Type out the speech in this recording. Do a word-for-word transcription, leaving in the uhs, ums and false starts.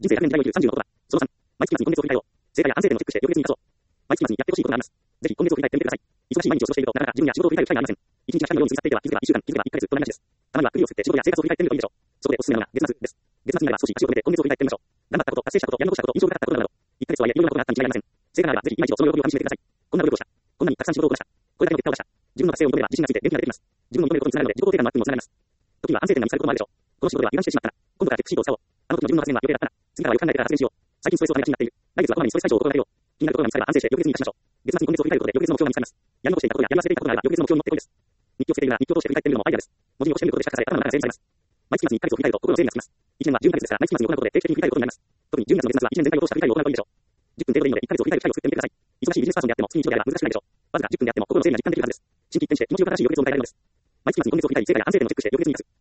人生ひゃくねん時代を生きるさんじゅうのことだ。そのさん、毎月末に今月を振り返ろう。生活や安定点をチェックして、翌月に活かそう。毎月末にやってほしいことがあります。ぜひ今月を振り返ってみてください。忙しい毎日を過ごしていると、なかなか自分や仕事を振り返る機会がありません。一日が光のように過ぎ去っていては、気づけばいっしゅう間、気づけばいっかげつとなりがちです。たまには首を振って仕事や生活を振り返ってみるといいでしょう。そこでおすすめなのが月末です。月末になれば少し足を止めて今月を振り返ってみましょう。頑張ったこと、達成したこと、やり残したこと、印象深かったことなど、いっかげつはいえいろんなことがあったに違いありません。成果があればぜひ今一度その喜びをかみしめてください。こんな努力をした。こんなにたくさん仕事をこなした。これだけの結果を出した。自分の達成を認めれば自信がついて元気が出てきます。自分を認めることにつながるので自己肯定感のアップにもつながります。時には安定点が見つかることもあるでしょう。この仕事では油断してしまったな。今度からチェックシートを使おう。あの時の自分の発言は予定だったな。次からはよく考えてから発言しよう。最近ストレスをためがちになっている。来月はこまめにストレス解消を行いよう。気になることが見つかれば安定して翌月に活かしましょう。月末に今月を振り返ることで翌月の目標が見つかります。やり残していたことややり忘れていたことがあれば翌月の目標に持ってこいです。日記をつけているなら日記を通して振り返ってみるのもアイデアです。文字に押してみることでしか書かれ頭の中が整理されます。毎月末にいっかげつを振り返ると心の整理がつきます。いちねんはじゅうにかげつですから毎月末に行うことで定期的に振り返ることになります。特にじゅうにがつの月末はいちねん全体を通した振り返りを行うといいでしょう。じゅっぷん程度でいいのでいっかげつを振り返る機会を作ってみてください。忙しいビジネスパーソンであっても月に一度であれば難しくないでしょう。わずかじゅっぷんであっても心の整理が実感できるはずです。心機一転して気持ちを正しい翌月を迎えられるのです。毎月末に今月を振り返り成果や安定点をチェックして翌月に活かす。